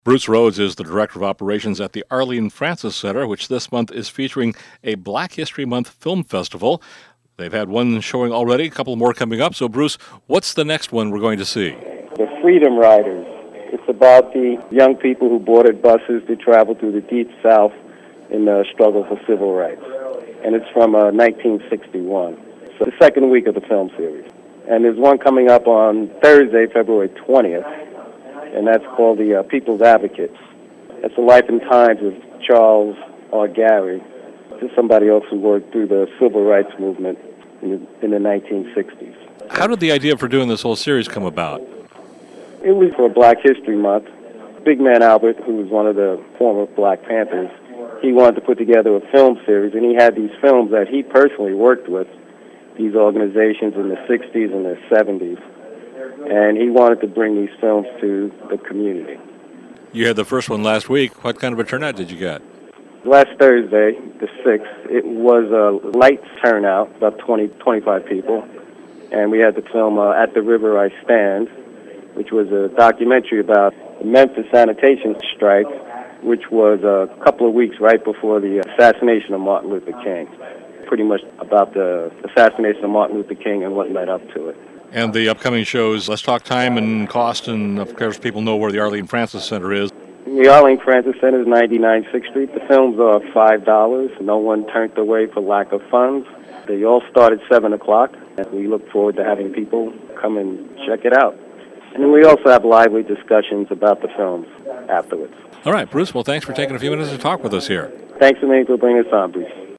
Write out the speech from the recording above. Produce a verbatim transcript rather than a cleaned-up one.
Bruce Rhodes is the Director of Operations at the Arlene Francis Center, which this month is featuring a Black History Month film festival. They've had one showing already, a couple more coming up. So, Bruce, what's the next one we're going to see? The Freedom Riders. It's about the young people who boarded buses to travel through the Deep South in the struggle for civil rights. And it's from uh, nineteen sixty-one. So the second week of the film series. And there's one coming up on Thursday, February twentieth. And that's called the uh, People's Advocates. It's the life and times of Charles R. Gary. This is somebody else who worked through the civil rights movement in the, in the nineteen sixties. How did the idea for doing this whole series come about? It was for Black History Month. Big Man Albert, who was one of the former Black Panthers, he wanted to put together a film series, and he had these films that he personally worked with, these organizations in the sixties and the seventies. And he wanted to bring these films to the community. You had the first one last week. What kind of a turnout did you get? Last Thursday, the sixth, it was a light turnout, about twenty, twenty-five people. And we had the film uh, At the River I Stand, which was a documentary about the Memphis sanitation strike, which was a couple of weeks right before the assassination of Martin Luther King. Pretty much about the assassination of Martin Luther King and what led up to it. And the upcoming shows, let's talk time and cost, and of course people know where the Arlene Francis Center is. The Arlene Francis Center is ninety-nine sixth Street. The films are five dollars. No one turned away for lack of funds. They all start at seven o'clock, and we look forward to having people come and check it out. And then we also have lively discussions about the films afterwards. All right, Bruce, well, thanks for taking a few minutes to talk with us here. Thanks a million for bringing us on, Bruce.